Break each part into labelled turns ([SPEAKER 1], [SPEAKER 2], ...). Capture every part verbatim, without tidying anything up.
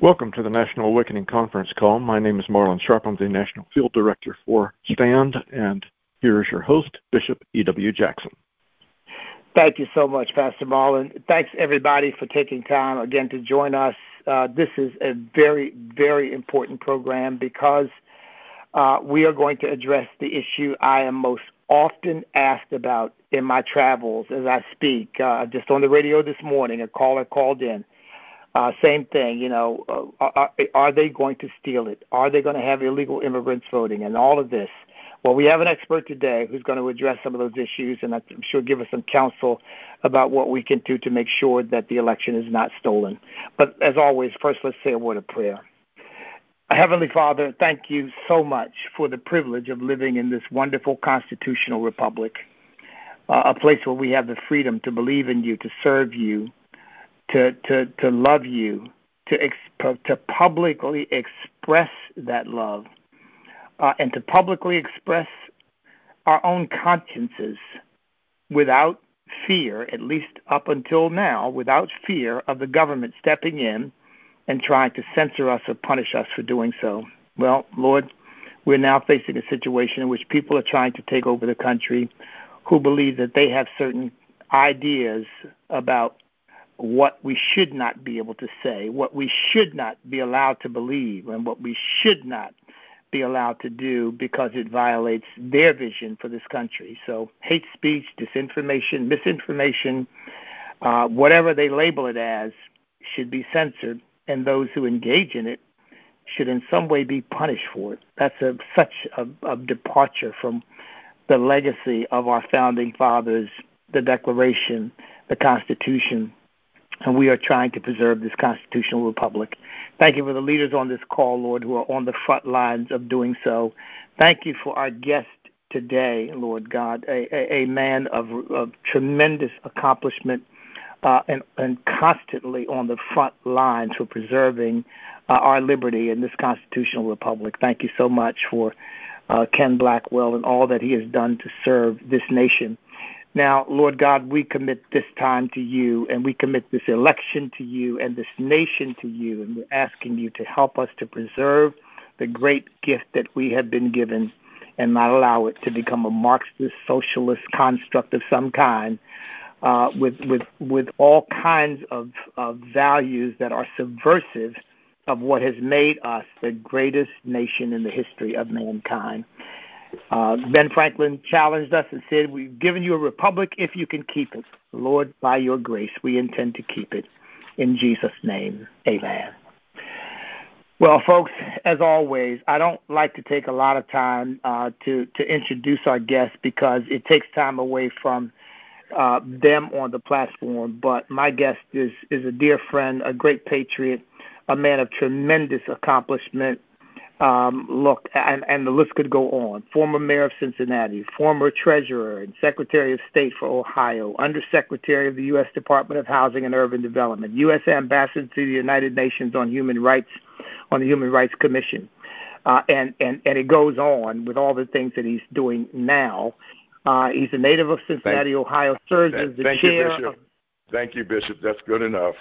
[SPEAKER 1] Welcome to the National Awakening Conference call. My name is Marlon Sharp. I'm the National Field Director for STAND, and here is your host, Bishop E W. Jackson.
[SPEAKER 2] Thank you so much, Pastor Marlon. Thanks, everybody, for taking time again to join us. Uh, this is a very, very important program because uh, we are going to address the issue I am most often asked about in my travels as I speak. Uh, just on the radio this morning, a caller called in. Uh, same thing, you know, uh, are, are they going to steal it? Are they going to have illegal immigrants voting and all of this? Well, we have an expert today who's going to address some of those issues, and I'm sure give us some counsel about what we can do to make sure that the election is not stolen. But as always, first let's say a word of prayer. Heavenly Father, thank you so much for the privilege of living in this wonderful constitutional republic, uh, a place where we have the freedom to believe in you, to serve you, to to, to love you, to, exp- to publicly express that love. Uh, and to publicly express our own consciences without fear, at least up until now, without fear of the government stepping in and trying to censor us or punish us for doing so. Well, Lord, we're now facing a situation in which people are trying to take over the country who believe that they have certain ideas about what we should not be able to say, what we should not be allowed to believe, and what we should not be allowed to do because it violates their vision for this country. So hate speech, disinformation, misinformation, uh, whatever they label it as, should be censored, and those who engage in it should in some way be punished for it. That's a, such a, a departure from the legacy of our founding fathers, the Declaration, the Constitution, and we are trying to preserve this constitutional republic. Thank you for the leaders on this call, Lord, who are on the front lines of doing so. Thank you for our guest today, Lord God, a, a, a man of, of tremendous accomplishment uh, and, and constantly on the front lines for preserving uh, our liberty in this constitutional republic. Thank you so much for uh, Ken Blackwell and all that he has done to serve this nation. Now, Lord God, we commit this time to you, and we commit this election to you and this nation to you, and we're asking you to help us to preserve the great gift that we have been given and not allow it to become a Marxist, socialist construct of some kind uh, with, with, with all kinds of, of values that are subversive of what has made us the greatest nation in the history of mankind. Uh, Ben Franklin challenged us and said, we've given you a republic if you can keep it. Lord, by your grace, we intend to keep it. In Jesus' name, amen. Well, folks, as always, I don't like to take a lot of time uh, to, to introduce our guests because it takes time away from uh, them on the platform. But my guest is, is a dear friend, a great patriot, a man of tremendous accomplishment. Um, look, and, and the list could go on. Former mayor of Cincinnati, former treasurer and secretary of state for Ohio, undersecretary of the U S Department of Housing and Urban Development, U S ambassador to the United Nations on Human Rights, on the Human Rights Commission. Uh, and, and, and it goes on with all the things that he's doing now. Uh, he's a native of Cincinnati, thank, Ohio, serves as the
[SPEAKER 3] thank
[SPEAKER 2] chair
[SPEAKER 3] you, Bishop.
[SPEAKER 2] of...
[SPEAKER 3] Thank you, Bishop. That's good enough.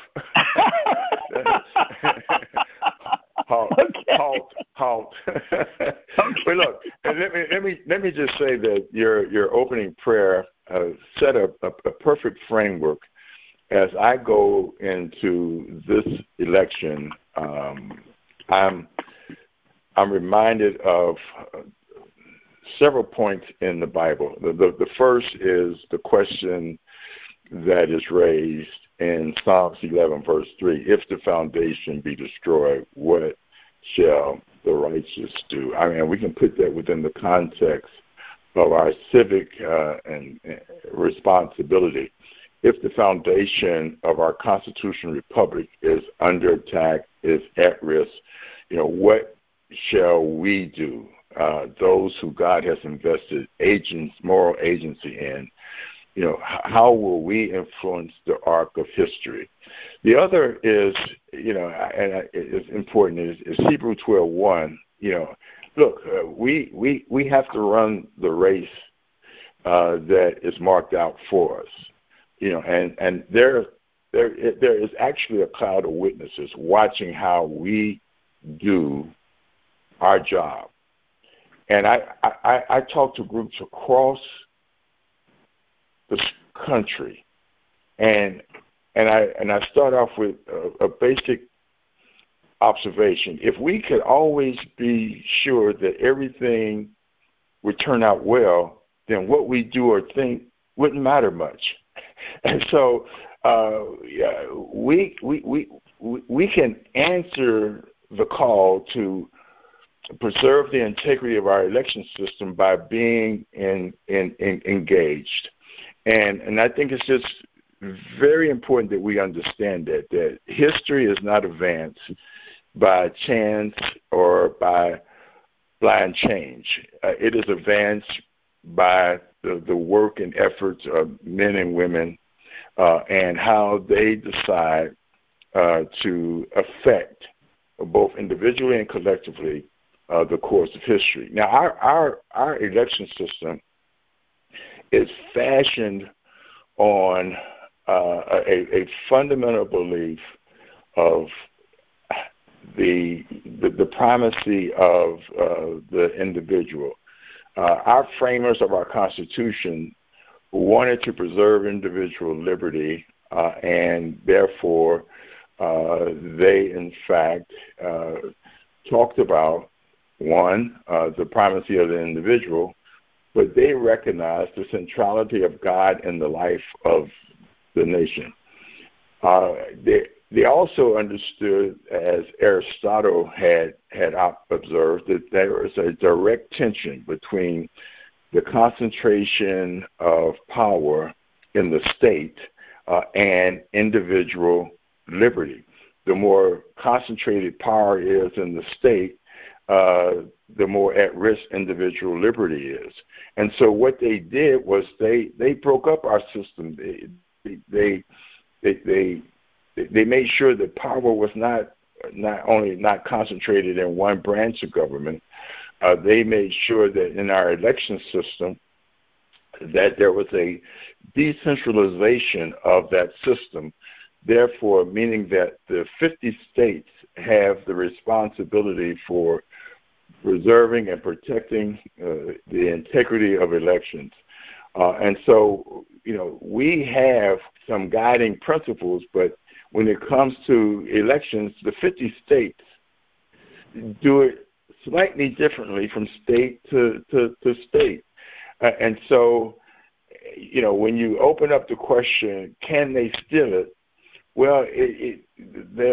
[SPEAKER 3] Halt,
[SPEAKER 2] okay.
[SPEAKER 3] halt, halt.
[SPEAKER 2] Okay.
[SPEAKER 3] But look, let me let me let me just say that your your opening prayer uh, set a, a, a perfect framework as I go into this election. Um, I'm I'm reminded of several points in the Bible. The, the the first is the question that is raised in Psalms eleven, verse three, if the foundation be destroyed, what shall the righteous do? I mean, we can put that within the context of our civic uh, and, and responsibility. If the foundation of our constitutional republic is under attack, is at risk, you know, what shall we do? Uh, those who God has invested agents, moral agency in, you know, how will we influence the arc of history? The other is, you know, and it's important, is, is Hebrews twelve one. You know, look, uh, we, we, we have to run the race uh, that is marked out for us. You know, and, and there there there is actually a cloud of witnesses watching how we do our job. And I, I, I talk to groups across the country, and and I and I start off with a, a basic observation. If we could always be sure that everything would turn out well, then what we do or think wouldn't matter much. And so uh, yeah, we, we we we can answer the call to preserve the integrity of our election system by being in, in, in engaged. And and I think it's just very important that we understand that that history is not advanced by chance or by blind change. Uh, it is advanced by the, the work and efforts of men and women uh, and how they decide uh, to affect both individually and collectively uh, the course of history. Now, our, our, our election system is fashioned on uh, a, a fundamental belief of the the, the primacy of uh, the individual. Uh, our framers of our Constitution wanted to preserve individual liberty, uh, and therefore uh, they, in fact, uh, talked about, one, uh, the primacy of the individual, but they recognized the centrality of God in the life of the nation. Uh, they, they also understood, as Aristotle had, had observed, that there was a direct tension between the concentration of power in the state uh, and individual liberty. The more concentrated power is in the state, uh, the more at risk individual liberty is. And so what they did was they, they broke up our system. They, they, they, they, they made sure that power was not, not only not concentrated in one branch of government, uh, they made sure that in our election system that there was a decentralization of that system, therefore meaning that the fifty states have the responsibility for preserving and protecting uh, the integrity of elections. Uh, and so, you know, we have some guiding principles, but when it comes to elections, the fifty states do it slightly differently from state to, to, to state. Uh, and so, you know, when you open up the question, can they steal it? Well, it, it,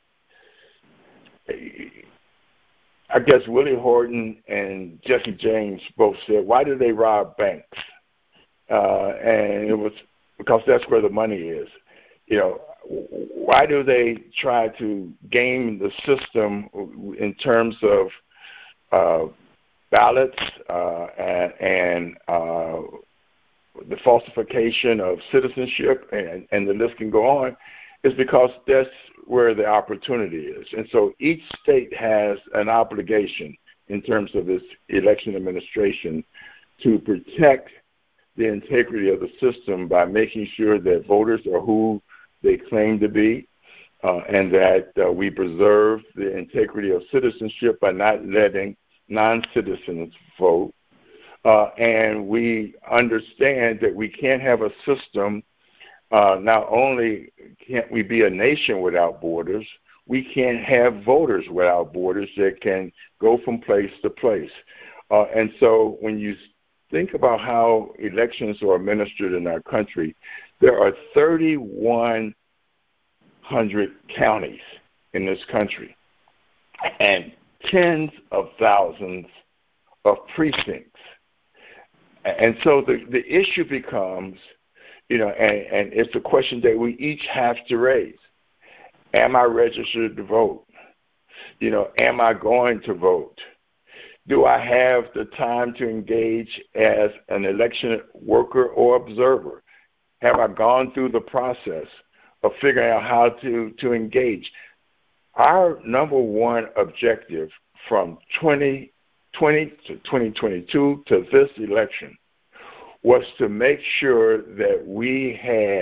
[SPEAKER 3] I guess Willie Horton and Jesse James both said, why do they rob banks? Uh, and it was because that's where the money is. You know, why do they try to game the system in terms of uh, ballots uh, and, and uh, the falsification of citizenship, and, and the list can go on, is because that's where the opportunity is. And so each state has an obligation in terms of its election administration to protect the integrity of the system by making sure that voters are who they claim to be, uh, and that uh, we preserve the integrity of citizenship by not letting non-citizens vote. Uh, and we understand that we can't have a system, uh, not only can't we be a nation without borders, we can't have voters without borders that can go from place to place. Uh, and so when you think about how elections are administered in our country, there are thirty-one hundred counties in this country and tens of thousands of precincts. And so the, the issue becomes, you know, and, and it's a question that we each have to raise. Am I registered to vote? You know, am I going to vote? Do I have the time to engage as an election worker or observer? Have I gone through the process of figuring out how to, to engage? Our number one objective from twenty twenty to twenty twenty-two to this election was to make sure that we had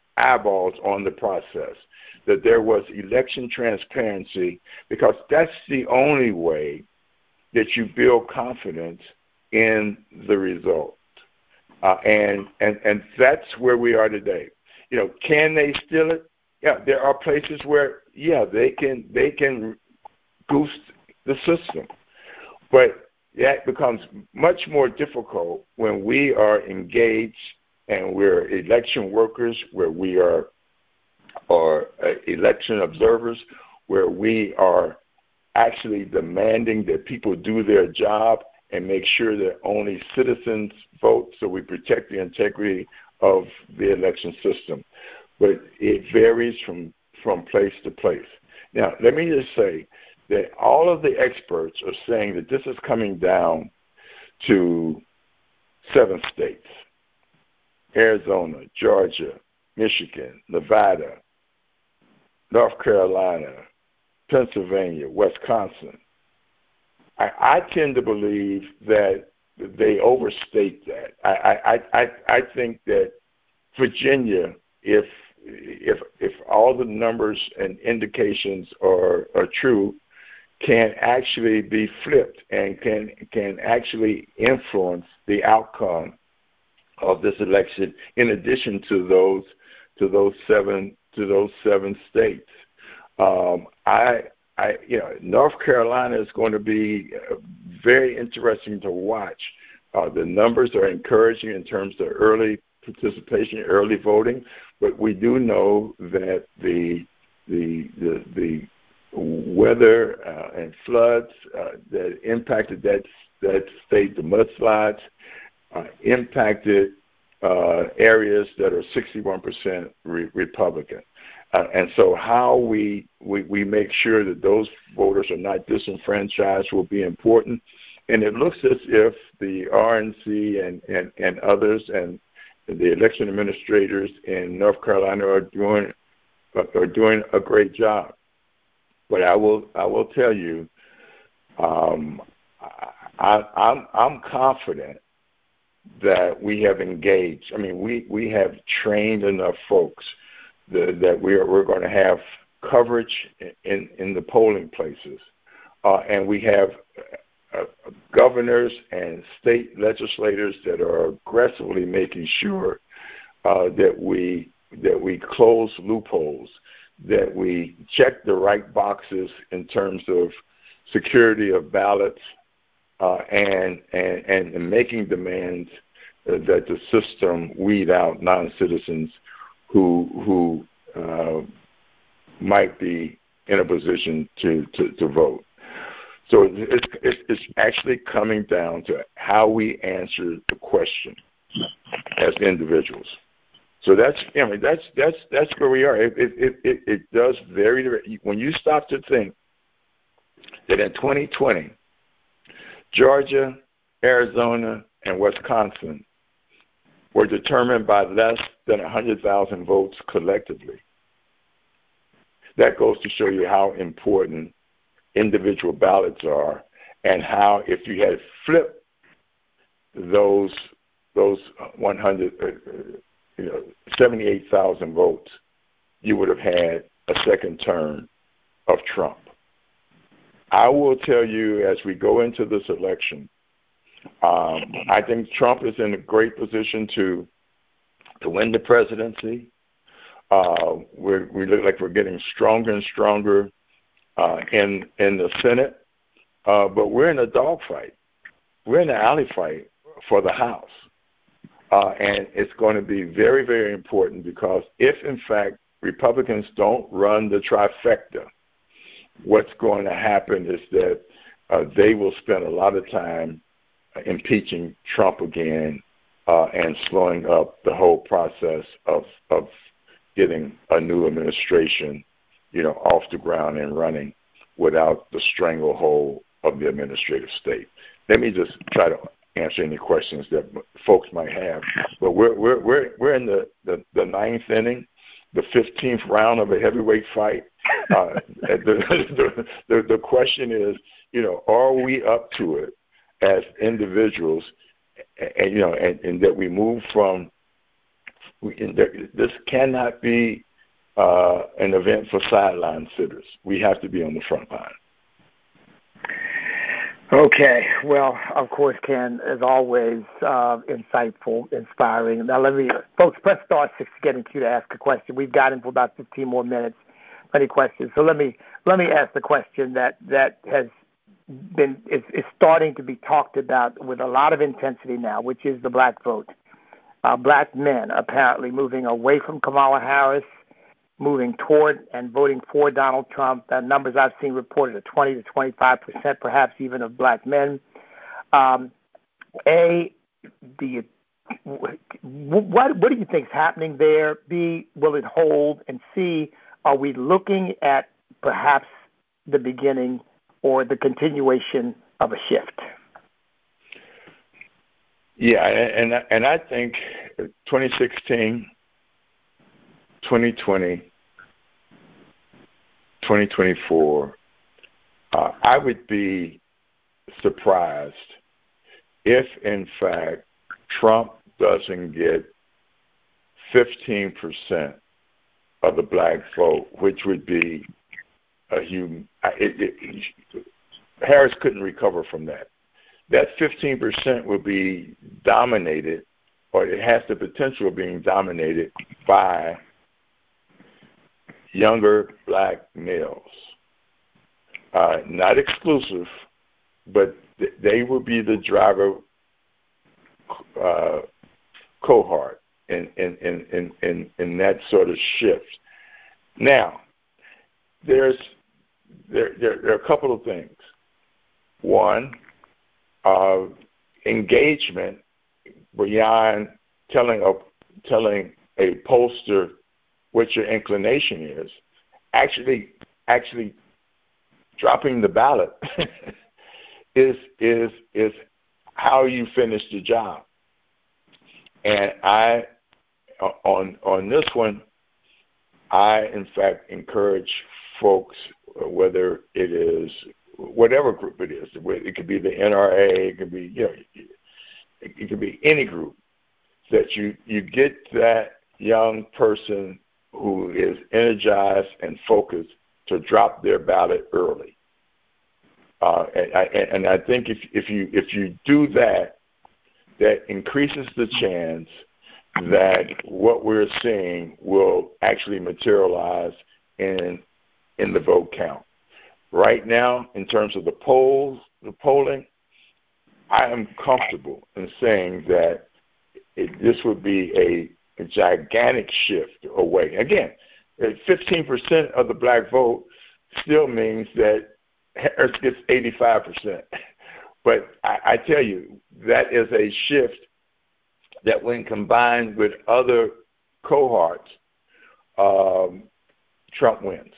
[SPEAKER 3] eyeballs on the process, that there was election transparency, because that's the only way that you build confidence in the result. Uh, and, and, and that's where we are today. You know, can they steal it? Yeah, there are places where, yeah, they can, they can goose the system. But that becomes much more difficult when we are engaged and we're election workers, where we are, are uh, election observers, where we are actually demanding that people do their job and make sure that only citizens vote, so we protect the integrity of the election system. But it varies from, from place to place. Now, let me just say that all of the experts are saying that this is coming down to seven states: Arizona, Georgia, Michigan, Nevada, North Carolina, Pennsylvania, Wisconsin. I, I tend to believe that they overstate that. I, I, I, I think that Virginia, if if if all the numbers and indications are, are true, can actually be flipped and can can actually influence the outcome of this election, in addition to those to those seven to those seven states. Um, I I you know North Carolina is going to be very interesting to watch. Uh, the numbers are encouraging in terms of early participation, early voting, but we do know that the the the, the weather uh, and floods uh, that impacted that that state, the mudslides, uh, impacted uh, areas that are sixty-one percent re- Republican. Uh, and so how we, we, we make sure that those voters are not disenfranchised will be important. And it looks as if the R N C and, and, and others and the election administrators in North Carolina are doing are doing a great job. But I will I will tell you, um, I, I'm I'm confident that we have engaged. I mean, we, we have trained enough folks that, that we are we're going to have coverage in, in the polling places, uh, and we have uh, governors and state legislators that are aggressively making sure uh, that we that we close loopholes, that we check the right boxes in terms of security of ballots, uh, and, and and making demands uh, that the system weed out non-citizens who who uh, might be in a position to, to, to vote. So it's, it's it's actually coming down to how we answer the question as individuals. So that's, I mean, that's that's that's where we are. It it it, it does very, when you stop to think that in twenty twenty, Georgia, Arizona, and Wisconsin were determined by less than one hundred thousand votes collectively. That goes to show you how important individual ballots are, and how if you had flipped those those one hundred, uh, you know, seventy-eight thousand votes, you would have had a second term of Trump. I will tell you, as we go into this election, um, I think Trump is in a great position to to win the presidency. Uh, we're, we look like we're getting stronger and stronger uh, in in the Senate, uh, but we're in a dogfight. We're in an alley fight for the House. Uh, and it's going to be very, very important, because if, in fact, Republicans don't run the trifecta, what's going to happen is that uh, they will spend a lot of time impeaching Trump again uh, and slowing up the whole process of of getting a new administration, you know, off the ground and running without the stranglehold of the administrative state. Let me just try to answer any questions that folks might have. But we're we're we're we're in the, the, the ninth inning, the fifteenth round of a heavyweight fight. Uh, the, the, the the question is, you know, are we up to it as individuals, and you know, and, and that we move from We, this cannot be uh, an event for sideline sitters. We have to be on the front line.
[SPEAKER 2] Okay. Well, of course, Ken, as always, uh, insightful, inspiring. Now, let me, folks, press star six to get in queue to ask a question. We've got him for about fifteen more minutes. Plenty of questions. So let me let me ask the question that that has been is, is starting to be talked about with a lot of intensity now, which is the black vote. Uh, black men apparently moving away from Kamala Harris, moving toward and voting for Donald Trump. The numbers I've seen reported are twenty to twenty-five percent, perhaps even of black men. Um, A, do you, what, what do you think is happening there? B, will it hold? And C, are we looking at perhaps the beginning or the continuation of a shift?
[SPEAKER 3] Yeah, and and I think twenty sixteen, twenty twenty, twenty twenty-four, uh, I would be surprised if, in fact, Trump doesn't get fifteen percent of the black vote, which would be a huge. It, it, Harris couldn't recover from that. That fifteen percent will be dominated, or it has the potential of being dominated by younger black males. Uh, not exclusive, but th- they will be the driver uh, cohort in, in, in, in, in that sort of shift. Now, there's there, there, there are a couple of things. One, uh, engagement beyond telling a, telling a pollster what your inclination is, actually actually dropping the ballot is is is how you finish the job. And I on on this one, I in fact encourage folks, whether it is whatever group it is, it could be the N R A, it could be you know, it could be any group, that you you get that young person who is energized and focused to drop their ballot early. Uh, and, I, and I think if, if you if you do that, that increases the chance that what we're seeing will actually materialize in in the vote count. Right now, in terms of the polls, the polling, I am comfortable in saying that it, this would be a a gigantic shift away. Again, fifteen percent of the black vote still means that Harris gets eighty-five percent. But I, I tell you, that is a shift that when combined with other cohorts, um, Trump wins.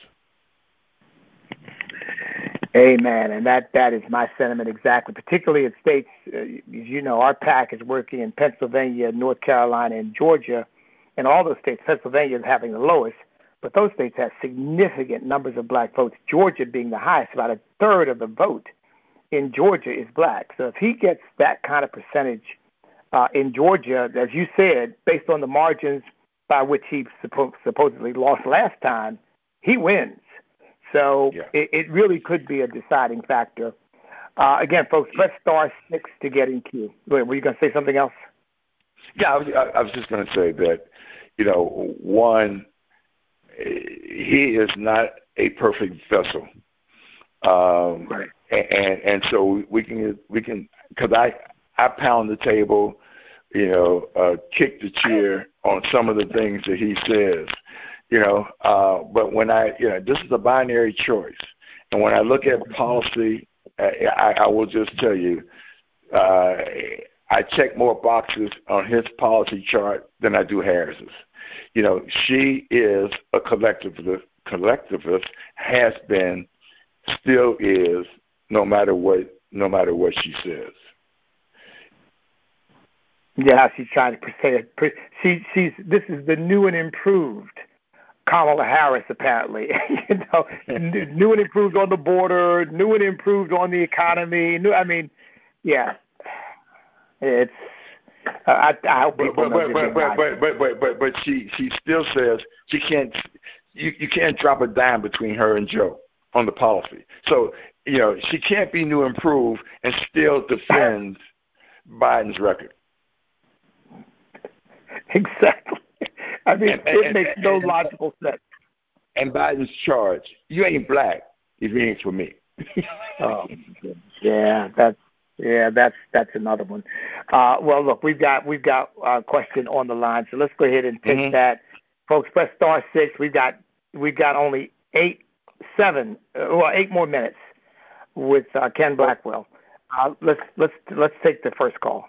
[SPEAKER 2] Amen. And that, that is my sentiment exactly, particularly in states, uh, as you know, our PAC is working in Pennsylvania, North Carolina, and Georgia. And all those states, Pennsylvania is having the lowest, but those states have significant numbers of black votes, Georgia being the highest. About a third of the vote in Georgia is black. So if he gets that kind of percentage uh, in Georgia, as you said, based on the margins by which he suppo- supposedly lost last time, he wins. So yeah. it, it really could be a deciding factor. Uh, again, folks, press star six to get in queue. Wait, were you going to say something else?
[SPEAKER 3] Yeah, I was, I was just going to say that, you know, one, he is not a perfect vessel. Um,
[SPEAKER 2] right.
[SPEAKER 3] And and so we can we can because I I pound the table, you know, uh, kick the chair on some of the things that he says, you know. Uh, but when I you know this is a binary choice, and when I look at policy, I, I will just tell you, uh, I check more boxes on his policy chart than I do Harris's. You know, she is a collectivist, collectivist has been, still is. No matter what, no matter what she says.
[SPEAKER 2] Yeah, she's trying to say it. She, she's. This is the new and improved Kamala Harris, apparently. you know, new and improved on the border, new and improved on the economy. New, I mean, yeah, it's Uh, I, I hope
[SPEAKER 3] But
[SPEAKER 2] people
[SPEAKER 3] but
[SPEAKER 2] know
[SPEAKER 3] but
[SPEAKER 2] that
[SPEAKER 3] but but but but but but she she still says she can't. You you can't drop a dime between her and Joe on the policy. So you know she can't be new and improved and still defends Biden's record.
[SPEAKER 2] Exactly. I mean,
[SPEAKER 3] And,
[SPEAKER 2] it
[SPEAKER 3] and,
[SPEAKER 2] makes no
[SPEAKER 3] and,
[SPEAKER 2] logical sense.
[SPEAKER 3] And Biden's charge: you ain't black if you ain't for me.
[SPEAKER 2] Oh, yeah, that's yeah, that's that's another one. Uh, well, look, we've got we've got a question on the line, so let's go ahead and take
[SPEAKER 3] Mm-hmm.
[SPEAKER 2] that, folks. Press star six. We've got we've got only eight, seven, uh, well, eight more minutes with uh, Ken Blackwell. Uh, let's let's let's take the first call.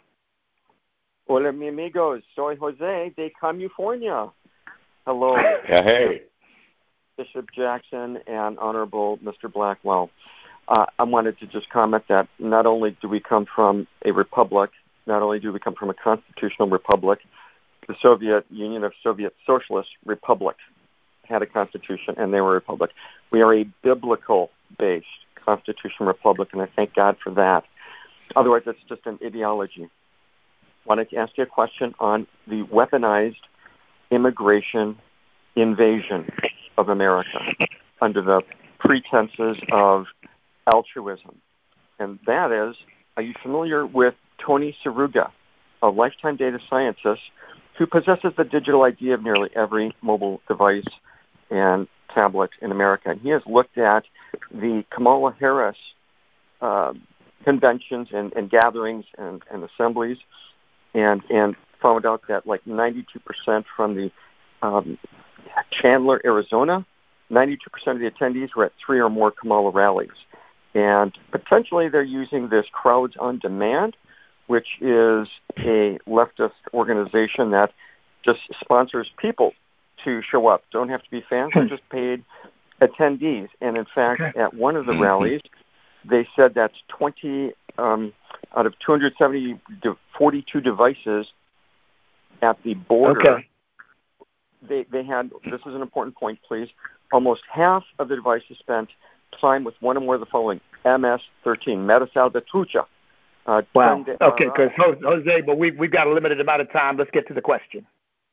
[SPEAKER 4] Hola, mi amigos. Soy Jose de California. Hello.
[SPEAKER 3] Yeah, hey.
[SPEAKER 4] Bishop Jackson and Honorable Mister Blackwell. Uh, I wanted to just comment that not only do we come from a republic, not only do we come from a constitutional republic, the Soviet Union of Soviet Socialist Republic had a constitution and they were a republic. We are a biblical-based constitutional republic, and I thank God for that. Otherwise, it's just an ideology. I wanted to ask you a question on the weaponized immigration invasion of America under the pretenses of altruism. And that is, are you familiar with Tony Saruga, a lifetime data scientist who possesses the digital I D of nearly every mobile device and tablet in America? And he has looked at the Kamala Harris uh, conventions and, and gatherings and, and assemblies and, and found out that like ninety-two percent from the um, Chandler, Arizona, ninety-two percent of the attendees were at three or more Kamala rallies. And potentially they're using this Crowds on Demand, which is a leftist organization that just sponsors people to show up. Don't have to be fans, they're just paid attendees. And in fact, okay. at one of the rallies, they said that twenty um, out of two hundred seventy, forty-two devices at the border,
[SPEAKER 2] okay.
[SPEAKER 4] they, they had, this is an important point, please, almost half of the devices spent time with one or more of the following: M S thirteen, Metasalvatrucha. Uh,
[SPEAKER 2] wow.
[SPEAKER 4] to,
[SPEAKER 2] okay,
[SPEAKER 4] uh,
[SPEAKER 2] because Jose, but we we've got a limited amount of time. Let's get to the question.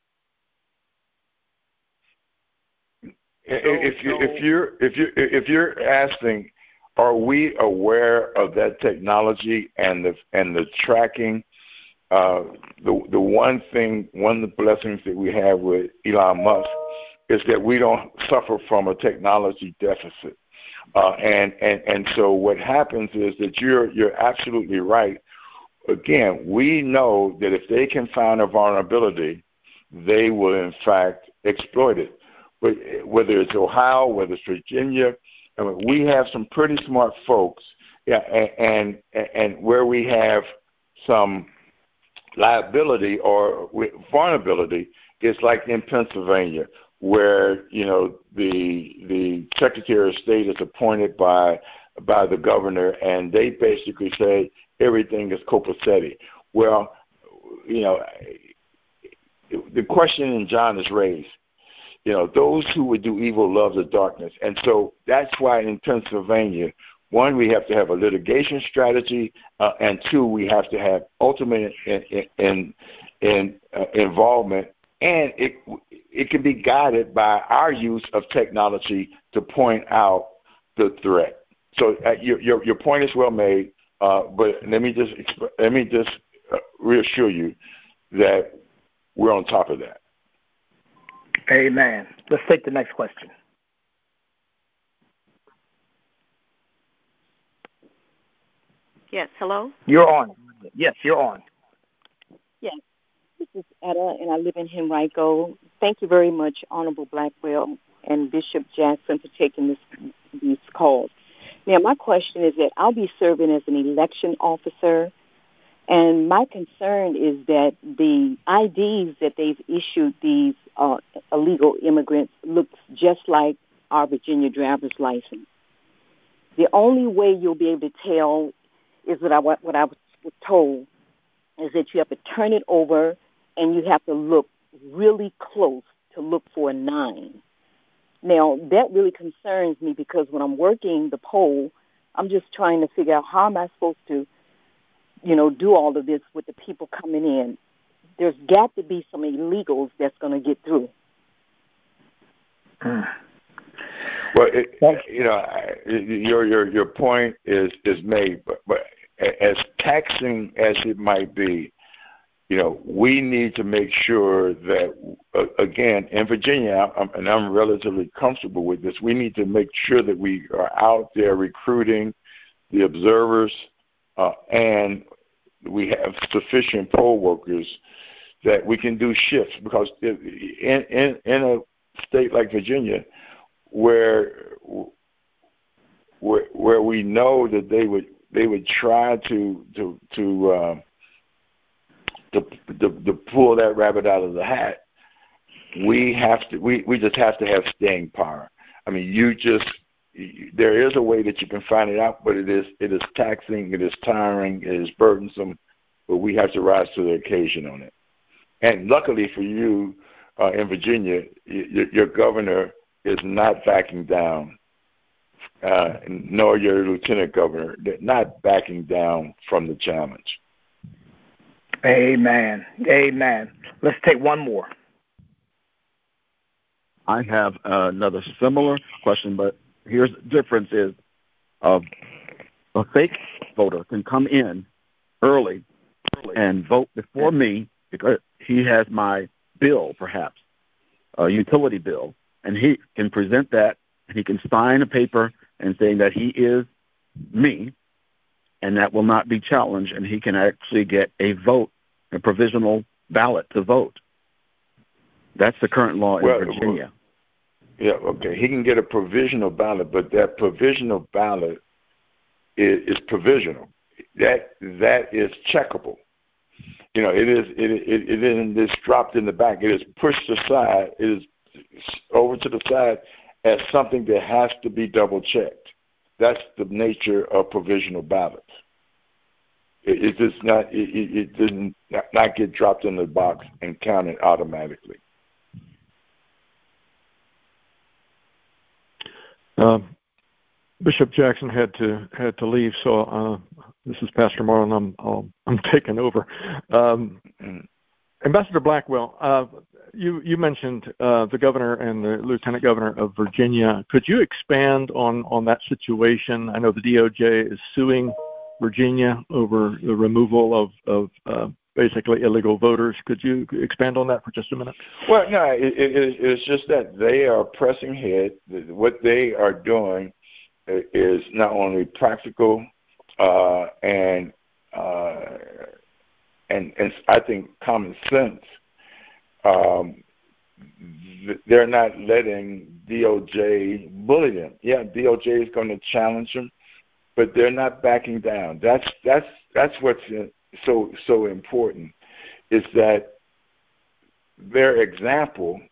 [SPEAKER 3] If you if you're if you if you're asking, are we aware of that technology and the and the tracking? Uh, the the one thing, one of the blessings that we have with Elon Musk is that we don't suffer from a technology deficit. Uh, and, and, and so what happens is that you're, you're absolutely right. Again, we know that if they can find a vulnerability, they will in fact exploit it. But whether it's Ohio, whether it's Virginia, I mean, we have some pretty smart folks. Yeah, and, and, and where we have some liability or vulnerability is like in Pennsylvania, where you know the the Secretary of State is appointed by by the governor, and they basically say everything is copacetic. Well, you know, the question in John is raised. You know, those who would do evil love the darkness, and so that's why in Pennsylvania, one, we have to have a litigation strategy, uh, and two, we have to have ultimate in, in, in, in uh, involvement. And it it can be guided by our use of technology to point out the threat. So uh, your, your your point is well made, uh, but let me just let me just uh, reassure you that we're on top of that.
[SPEAKER 2] Amen. Let's take the next question.
[SPEAKER 5] Yes. Hello.
[SPEAKER 2] You're on. Yes, you're on.
[SPEAKER 5] Yes. This is Etta, and I live in Henrico. Thank you very much, Honorable Blackwell and Bishop Jackson, for taking this, these calls. Now, my question is that I'll be serving as an election officer, and my concern is that the I Ds that they've issued these uh, illegal immigrants looks just like our Virginia driver's license. The only way you'll be able to tell is what I, what I was told, is that you have to turn it over and you have to look really close to look for a nine. Now, that really concerns me because when I'm working the poll, I'm just trying to figure out how am I supposed to, you know, do all of this with the people coming in. there's got to be some illegals that's going to get through.
[SPEAKER 3] Hmm. Well, it, you know, your your your point is is made, but, but as taxing as it might be, you know, we need to make sure that, uh, again, in Virginia, I'm, and I'm relatively comfortable with this, we need to make sure that we are out there recruiting the observers, uh, and we have sufficient poll workers that we can do shifts, because in in, in a state like Virginia, where where where we know that they would they would try to to to uh, to, to to pull that rabbit out of the hat, we have to we, we just have to have staying power. I mean, you just there is a way that you can find it out, but it is it is taxing, it is tiring, it is burdensome, but we have to rise to the occasion on it. And luckily for you, uh, in Virginia, your, your governor is not backing down, uh, nor your lieutenant governor, not backing down from the challenge.
[SPEAKER 2] Amen. Amen. Let's take one more.
[SPEAKER 6] I have uh, another similar question, but here's the difference is uh, a fake voter can come in early and vote before me because he has my bill, perhaps, a utility bill, and he can present that, and he can sign a paper and saying that he is me, and that will not be challenged, and he can actually get a vote, a provisional ballot to vote. That's the current law in
[SPEAKER 3] well,
[SPEAKER 6] Virginia.
[SPEAKER 3] Yeah, okay. He can get a provisional ballot, but that provisional ballot is, is provisional. That that is checkable. You know, it is it it, it isn't just dropped in the back. It is pushed aside. It is over to the side as something that has to be double checked. That's the nature of provisional ballots. It, it does not it, it doesn't not get dropped in the box and counted automatically.
[SPEAKER 1] Uh, Bishop Jackson had to had to leave, so uh, this is Pastor Marlon. I'm I'll, I'm taking over. Um, Ambassador Blackwell, uh, you you mentioned uh, the governor and the lieutenant governor of Virginia. Could you expand on on that situation? I know the D O J is suing Virginia over the removal of of uh, basically illegal voters. Could you expand on that for just a minute?
[SPEAKER 3] Well, no, it, it, it's just that they are pressing ahead. What they are doing is not only practical uh, and uh, and and I think common sense. Um, they're not letting D O J bully them. Yeah, D O J is going to challenge them, but they're not backing down. That's that's that's what's so so important, is that their example,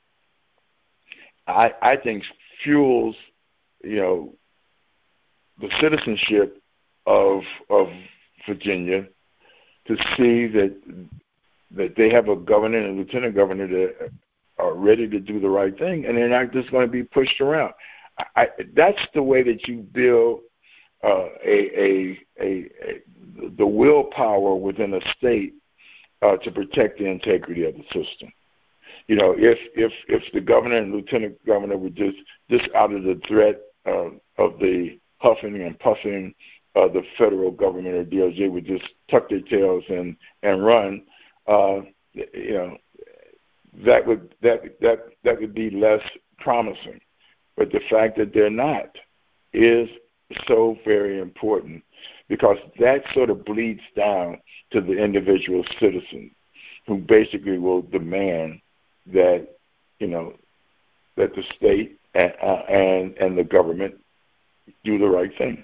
[SPEAKER 3] I I think, fuels, you know, the citizenship of of Virginia, to see that that they have a governor and a lieutenant governor that are ready to do the right thing, and they're not just going to be pushed around. I, that's the way that you build uh, a, a, a, a the willpower within a state uh, to protect the integrity of the system. You know, if if if the governor and lieutenant governor were just just out of the threat uh, of the huffing and puffing of the federal government or D O J, would just tuck their tails and and run, uh, you know, that would that that that would be less promising. But the fact that they're not is so very important, because that sort of bleeds down to the individual citizen, who basically will demand that, you know, that the state and uh, and, and the government do the right thing.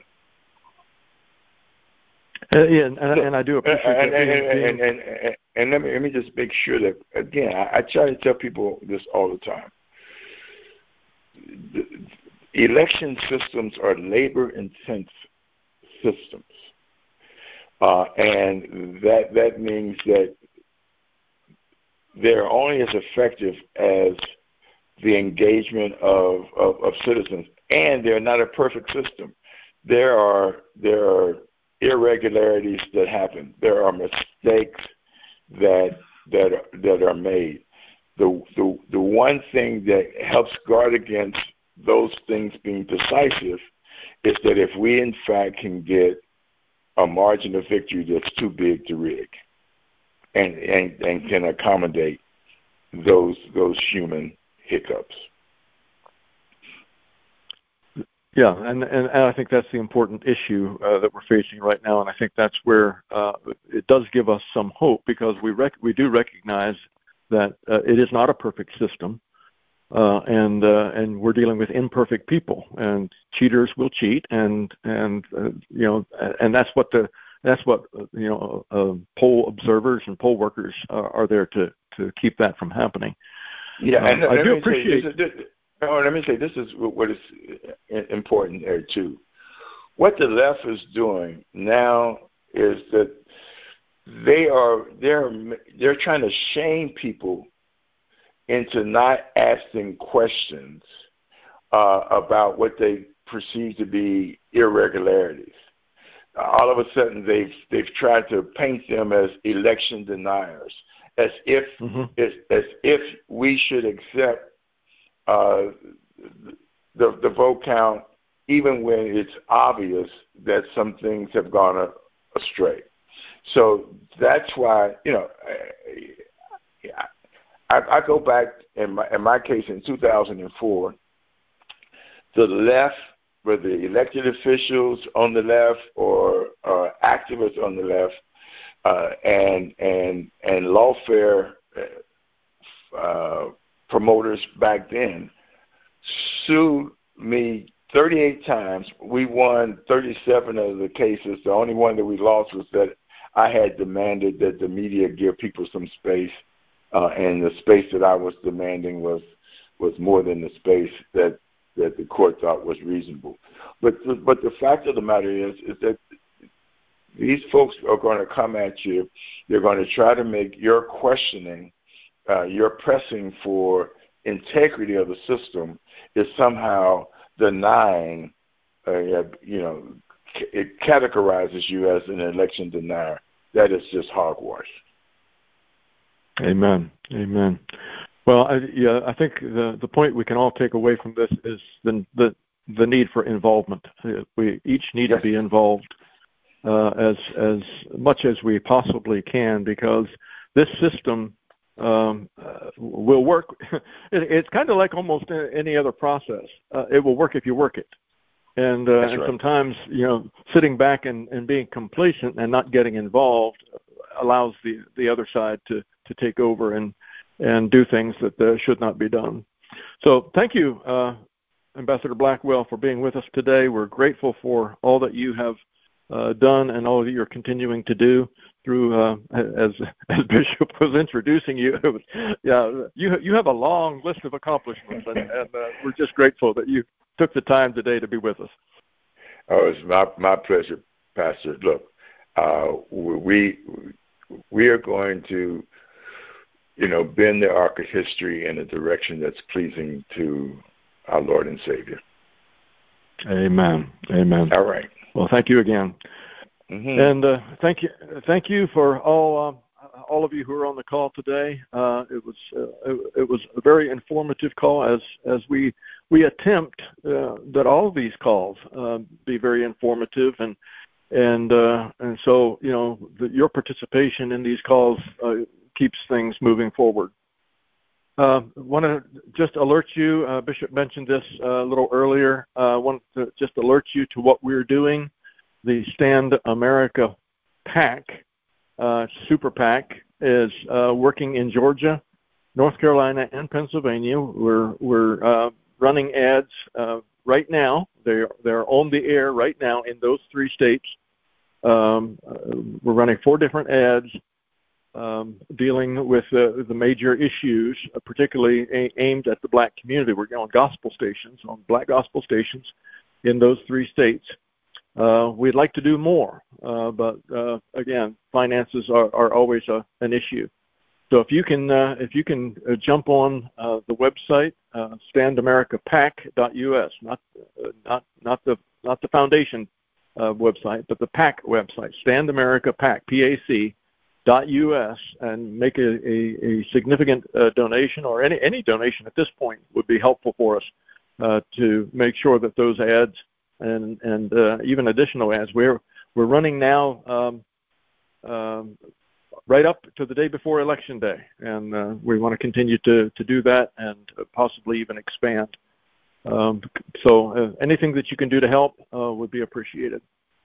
[SPEAKER 1] Uh, yeah, and, and, and I do appreciate
[SPEAKER 3] and,
[SPEAKER 1] that.
[SPEAKER 3] And, and, and, and, and, and let me let me just make sure that, again, I, I try to tell people this all the time. The, election systems are labor-intensive systems, uh, and that that means that they're only as effective as the engagement of, of, of citizens, and they're not a perfect system. There are there are irregularities that happen. There are mistakes that that are, that are made. The, the the one thing that helps guard against those things being decisive is that if we in fact can get a margin of victory that's too big to rig, and and, and can accommodate those those human hiccups.
[SPEAKER 1] Yeah, and, and, and I think that's the important issue uh, that we're facing right now, and I think that's where uh, it does give us some hope, because we rec- we do recognize that uh, it is not a perfect system, uh, and uh, and we're dealing with imperfect people, and cheaters will cheat, and and uh, you know, and that's what the that's what uh, you know uh, poll observers and poll workers are, are there to to keep that from happening.
[SPEAKER 3] Yeah,
[SPEAKER 1] um,
[SPEAKER 3] and
[SPEAKER 1] I do
[SPEAKER 3] let me
[SPEAKER 1] appreciate.
[SPEAKER 3] say, this, this, oh, let me say this is what is important there too. What the left is doing now is that they are they're they're trying to shame people into not asking questions uh, about what they perceive to be irregularities. All of a sudden, they've they've tried to paint them as election deniers, as if mm-hmm. as, as if we should accept uh, the the vote count, even when it's obvious that some things have gone astray. So that's why, you know, I, I go back in my in my case in two thousand four. The left, whether elected officials on the left or uh, activists on the left, uh, and and and lawfare uh, promoters back then, sued me thirty-eight times. We won thirty-seven of the cases. The only one that we lost was that I had demanded that the media give people some space, uh, and the space that I was demanding was was more than the space that that the court thought was reasonable. But the, but the fact of the matter is is that these folks are going to come at you. They're going to try to make your questioning, uh, your pressing for integrity of the system is somehow denying, uh, you know, it categorizes you as an election denier. That is just hogwash.
[SPEAKER 1] Amen. Amen. Well, I, yeah, I think the the point we can all take away from this is the the, the need for involvement. We each need yes. to be involved uh, as as much as we possibly can, because this system um, uh, will work. it, it's kind of like almost any other process. Uh, it will work if you work it. And, uh, and right. sometimes, you know, sitting back and, and being complacent and not getting involved allows the, the other side to, to take over and, and do things that uh, should not be done. So thank you, uh, Ambassador Blackwell, for being with us today. We're grateful for all that you have uh, done and all that you're continuing to do through, uh, as as Bishop was introducing you. It was, yeah, you you have a long list of accomplishments, and, and uh, we're just grateful that you took the time today to be with us.
[SPEAKER 3] Oh, it's my my pleasure, Pastor. Look, uh, we we are going to, you know, bend the arc of history in a direction that's pleasing to our Lord and Savior.
[SPEAKER 1] Amen. Amen.
[SPEAKER 3] All right.
[SPEAKER 1] Well, thank you again, mm-hmm. and uh, thank you, thank you for all uh, all of you who are on the call today. Uh, it was uh, it, it was a very informative call, as as we we attempt uh, that all of these calls uh, be very informative, and and uh, and so you know the, your participation in these calls uh, keeps things moving forward. I uh, want to just alert you, uh, Bishop mentioned this uh, a little earlier, I uh, want to just alert you to what we're doing. The Stand America PAC, uh, Super PAC, is uh, working in Georgia, North Carolina, and Pennsylvania. We're we're uh, running ads uh, right now. They're, they're on the air right now in those three states. Um, uh, we're running four different ads Um, dealing with uh, the major issues, uh, particularly a- aimed at the black community. We're on gospel stations, on black gospel stations in those three states. Uh, we'd like to do more, uh, but uh, again, finances are, are always a, an issue. So if you can, uh, if you can uh, jump on uh, the website, uh, stand america pac dot u s, not uh, not not the not the foundation uh, website, but the PAC website, Stand America PAC, P A C. .us and make a, a, a significant uh, donation, or any, any donation at this point would be helpful for us uh, to make sure that those ads and and uh, even additional ads, we're we're running now um, um, right up to the day before Election Day, and uh, we want to continue to, to do that and possibly even expand. Um, so uh, anything that you can do to help uh, would be appreciated.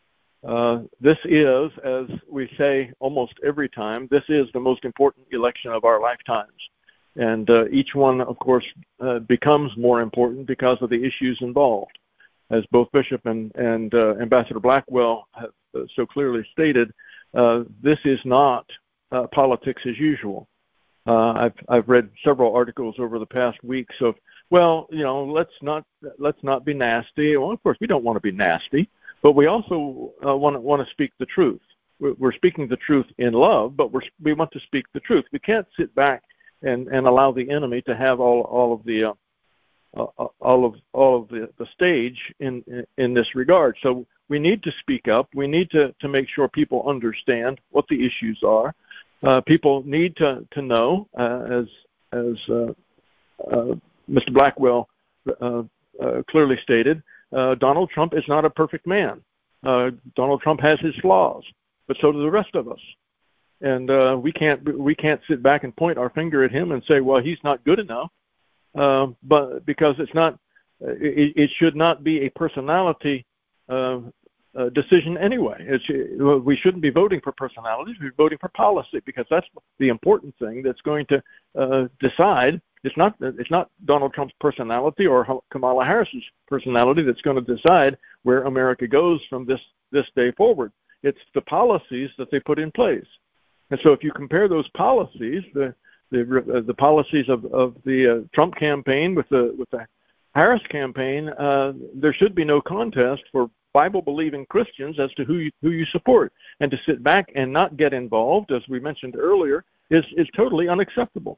[SPEAKER 1] Uh, this is, as we say almost every time, this is the most important election of our lifetimes. And uh, each one, of course, uh, becomes more important because of the issues involved. As both Bishop and, and uh, Ambassador Blackwell have uh, so clearly stated, uh, this is not uh, politics as usual. Uh, I've, I've read several articles over the past weeks of, well, you know, let's not let's not be nasty. Well, of course, we don't want to be nasty, but we also uh, want to want to speak the truth. We're, we're speaking the truth in love, but we're, we want to speak the truth. We can't sit back and, and allow the enemy to have all all of the uh, uh, all of all of the, the stage in, in in this regard. So we need to speak up. We need to, to make sure people understand what the issues are. Uh, people need to to know, uh, as as uh, uh, Mister Blackwell uh, uh, clearly stated, uh, Donald Trump is not a perfect man. Uh, Donald Trump has his flaws, but so do the rest of us. And uh, we can't we can't sit back and point our finger at him and say, well, he's not good enough. Uh, but because it's not, it, it should not be a personality uh, uh, decision anyway. It's, we shouldn't be voting for personalities. We're voting for policy, because that's the important thing that's going to uh, decide. It's not it's not Donald Trump's personality or Kamala Harris's personality that's going to decide where America goes from this, this day forward. It's the policies that they put in place. And so if you compare those policies, the the, uh, the policies of, of the uh, Trump campaign with the with the Harris campaign, uh, there should be no contest for Bible-believing Christians as to who you, who you support. And to sit back and not get involved, as we mentioned earlier, is, is totally unacceptable.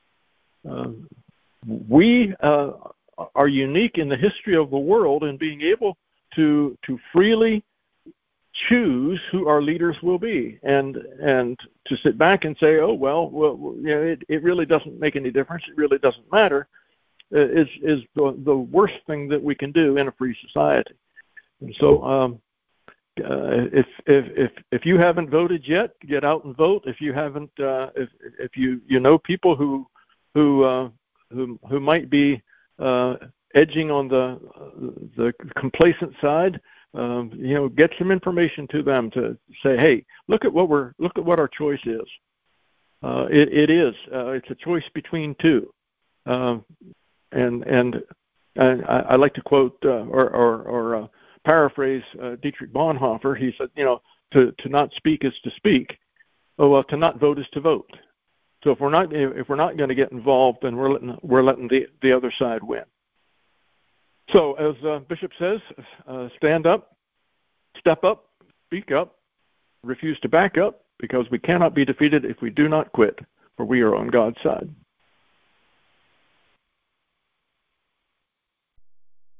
[SPEAKER 1] Uh, we uh, are unique in the history of the world in being able to to freely choose who our leaders will be, and and to sit back and say, oh well, well, you know, it, it really doesn't make any difference. It really doesn't matter. Uh, is is the the worst thing that we can do in a free society. And so, um, uh, if if if if you haven't voted yet, get out and vote. If you haven't, uh, if if you you know people who who uh, who who might be uh, edging on the the complacent side, um, you know, get some information to them to say, hey, look at what we're look at what our choice is. Uh, it, it is uh, it's a choice between two, uh, and and and I, I like to quote uh, or or, or uh, paraphrase uh, Dietrich Bonhoeffer. He said, you know, to to not speak is to speak. Oh well, to not vote is to vote. So if we're not if we're not going to get involved, then we're letting we're letting the, the other side win. So as uh, Bishop says, uh, stand up, step up, speak up, refuse to back up, because we cannot be defeated if we do not quit, for we are on God's side.